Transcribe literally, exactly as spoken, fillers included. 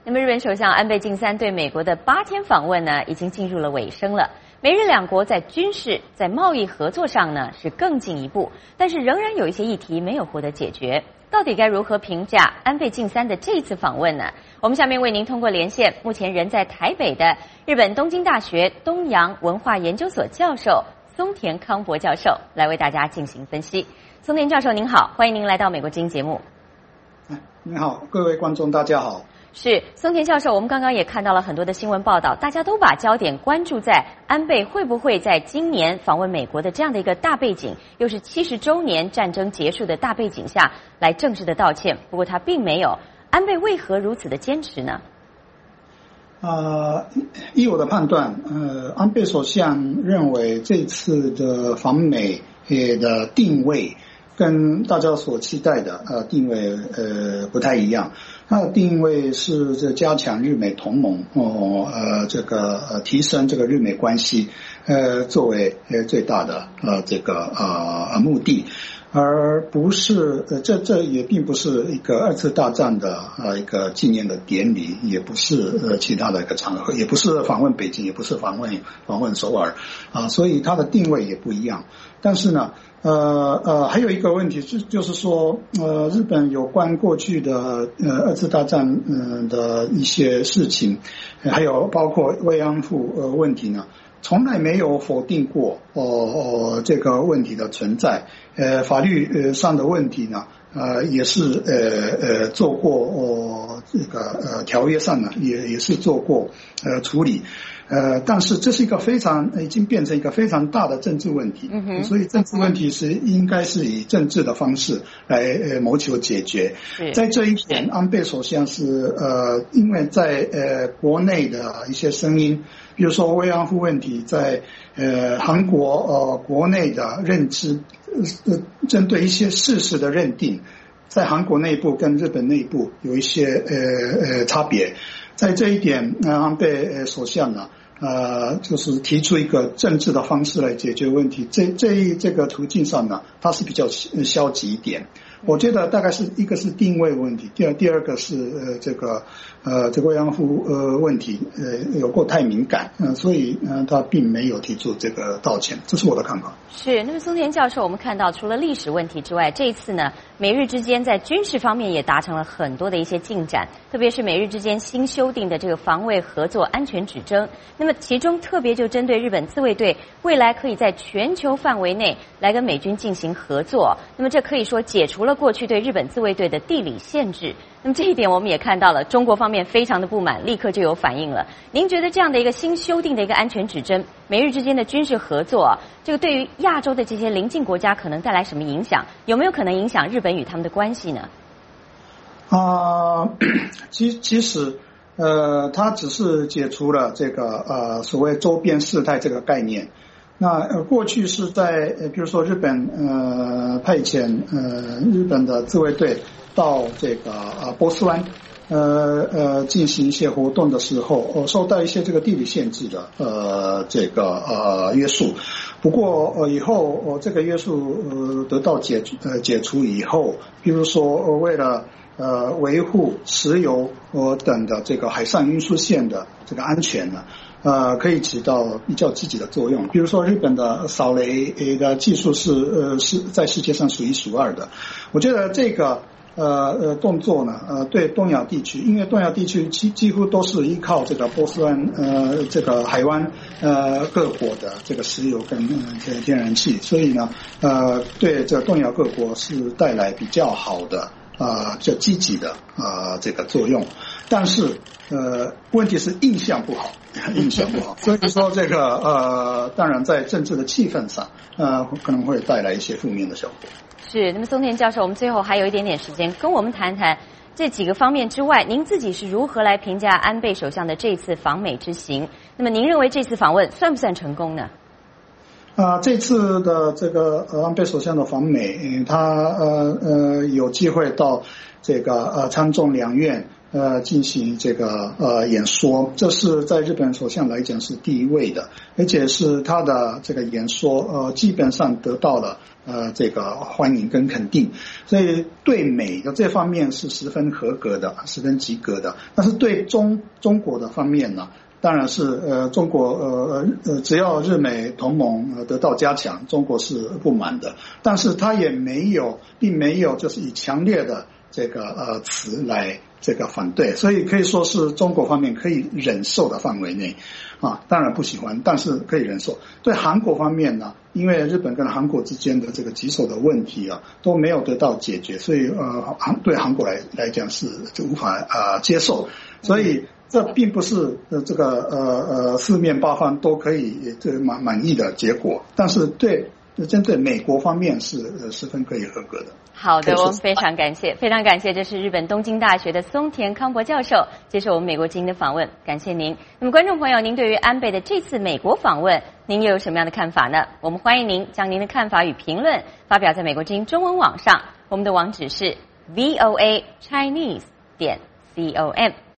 那么日本首相安倍晋三对美国的八天访问呢，已经进入了尾声了。美日两国在军事、在贸易合作上呢是更进一步，但是仍然有一些议题没有获得解决。到底该如何评价安倍晋三的这次访问呢？我们下面为您通过连线目前人在台北的日本东京大学东洋文化研究所教授松田康博教授来为大家进行分析。松田教授您好，欢迎您来到美国之音节目。 你好，各位观众大家好。 是松田教授，我们刚刚也看到了很多的新闻报道，大家都把焦点关注在安倍会不会在今年访问美国的这样的一个大背景，又是七十周年战争结束的大背景下来正式的道歉。不过他并没有，安倍为何如此的坚持呢？ 呃，依我的判断，呃，安倍首相认为这次的访美的定位跟大家所期待的呃定位呃不太一样。它的定位是这加强日美同盟哦呃这个呃提升这个日美关系呃作为呃最大的呃这个呃目的，而不是呃这这也并不是一个二次大战的呃一个纪念的典礼，也不是呃其他的一个场合，也不是访问北京，也不是访问访问首尔啊，所以它的定位也不一样。但是呢。呃呃，还有一个问题是，就是说，呃，日本有关过去的呃二次大战嗯、呃、的一些事情，还有包括慰安妇呃问题呢，从来没有否定过哦哦这个问题的存在。呃，法律呃上的问题呢，呃也是呃呃做过哦这个呃条约上呢也也是做过呃处理。呃，但是这是一个非常已经变成一个非常大的政治问题，嗯哼，所以政治问题是应该是以政治的方式来呃谋求解决。在这一点，安倍首相是呃，因为在呃国内的一些声音，比如说慰安妇问题，在呃韩国呃国内的认知，呃针对一些事实的认定，在韩国内部跟日本内部有一些呃呃差别。在这一点，呃，安倍首相呢，呃，就是提出一个政治的方式来解决问题。这这这个途径上呢，它是比较消极一点。我觉得大概是一个是定位问题，第二第二个是呃这个呃这个慰安妇呃问题呃有过太敏感，呃所以呃他并没有提出这个道歉，这是我的看法。 是，那么松田教授，我们看到除了历史问题之外，这一次呢，美日之间在军事方面也达成了很多的一些进展，特别是美日之间新修订的这个防卫合作安全指征。那么其中特别就针对日本自卫队未来可以在全球范围内来跟美军进行合作，那么这可以说解除了过去对日本自卫队的地理限制。那么这一点我们也看到了，中国方面非常的不满，立刻就有反应了。您觉得这样的一个新修订的一个安全指针，美日之间的军事合作，这个对于亚洲的这些邻近国家可能带来什么影响？有没有可能影响日本与他们的关系呢？ 啊、呃，其其实呃，它只是解除了这个呃所谓周边事态这个概念。那呃过去是在呃比如说日本呃派遣呃日本的自卫队到这个呃波斯湾呃呃进行一些活动的时候，呃受到一些这个地理限制的呃这个呃约束。不过呃以后呃这个约束呃得到解呃解除以后，比如说呃为了呃维护石油呃等的这个海上运输线的这个安全呢，呃可以起到比较积极的作用。比如说日本的扫雷的技术是呃是在世界上数一数二的。我觉得这个呃呃动作呢，呃对东亚地区，因为东亚地区几几乎都是依靠这个波斯湾呃这个海湾呃各国的这个石油跟呃天然气，所以呢呃对这东亚各国是带来比较好的啊，就积极的啊这个作用。但是呃问题是印象不好，印象不好，所以说这个呃当然在政治的气氛上呃可能会带来一些负面的效果。 是，那么松田教授，我们最后还有一点点时间，跟我们谈谈这几个方面之外，您自己是如何来评价安倍首相的这次访美之行？那么您认为这次访问算不算成功呢？ 啊、呃，这次的这个呃安倍首相的访美，他呃呃有机会到这个呃参众两院呃进行这个呃演说，这是在日本首相来讲是第一位的，而且是他的这个演说呃基本上得到了呃这个欢迎跟肯定，所以对美的这方面是十分合格的，十分及格的。但是对中中国的方面呢，当然是呃中国呃呃只要日美同盟呃得到加强，中国是不满的，但是他也没有并没有就是以强烈的这个呃词来这个反对，所以可以说是中国方面可以忍受的范围内啊，当然不喜欢，但是可以忍受。对韩国方面呢，因为日本跟韩国之间的这个棘手的问题啊都没有得到解决，所以呃对韩国来来讲是就无法啊、呃、接受，所以这并不是呃这个呃呃四面八方都可以这个满满意的结果，但是对针对美国方面是呃十分可以合格的。 好的，我们非常感谢，非常感谢，这是日本东京大学的松田康博教授接受我们美国之音的访问，感谢您。那么观众朋友，您对于安倍的这次美国访问，您又有什么样的看法呢？我们欢迎您将您的看法与评论发表在美国之音中文网上，我们的网址是 V O A Chinese 点 com。